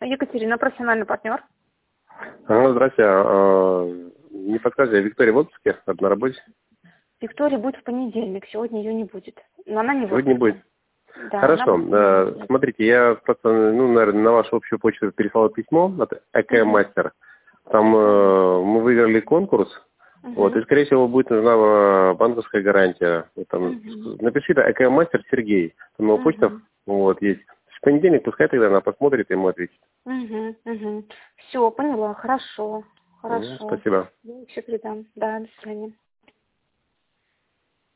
Екатерина, профессиональный партнер. Здравствуйте. Не подскажите, Виктория в отпуске? На работе? Виктория будет в понедельник, сегодня ее не будет. Но она не в Сегодня отпуске. не будет? Да, Хорошо. Смотрите, я просто, наверное, на вашу общую почту переслал письмо от ЭК-мастер. Там мы выиграли конкурс. Вот, и, скорее всего, будет нужна банковская гарантия. Вот там, напишите ЭК-мастер Сергей. Там его почта вот, есть. В понедельник пускай тогда она посмотрит и ему ответит. Все, поняла, хорошо. Спасибо. Я еще передам. Да, до свидания.